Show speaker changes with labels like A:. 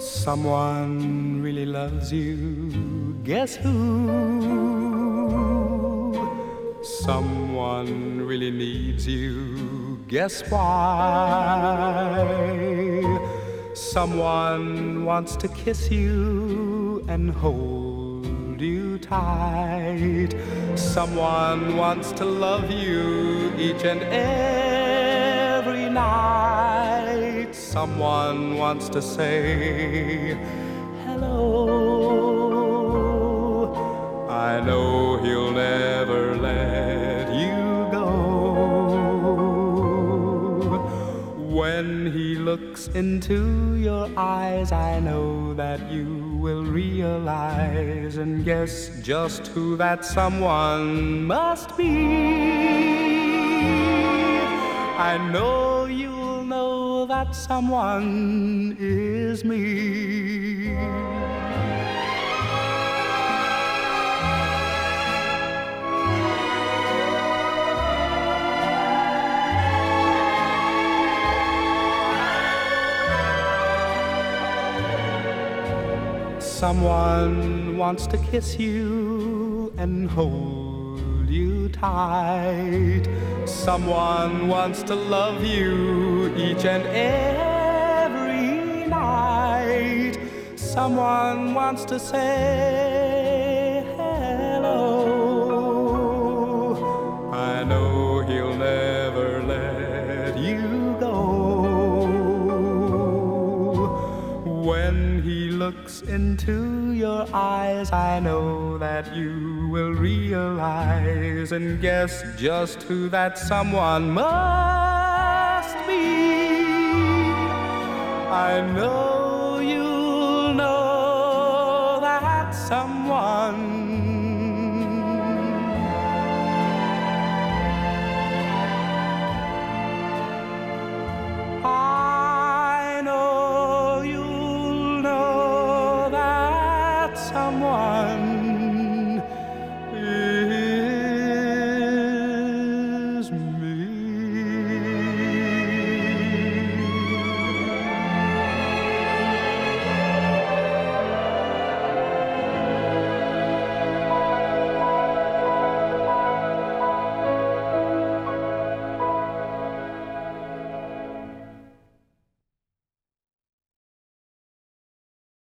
A: Someone really loves you, guess who? Someone really needs you, guess why? Someone wants to kiss you and hold you tight. Someone wants to love you each and every night. Someone wants to say hello. I know he'll never let you go. When he looks into your eyes, I know that you will realize and guess just who that someone must be. I know you'll know that someone is me. Someone wants to kiss you and hold you tight. Someone wants to love you each and every night. Someone wants to say hello. I know he'll never let you go. When he looks into your eyes, I know that you will realize and guess just who that someone must be. I know you'll know that someone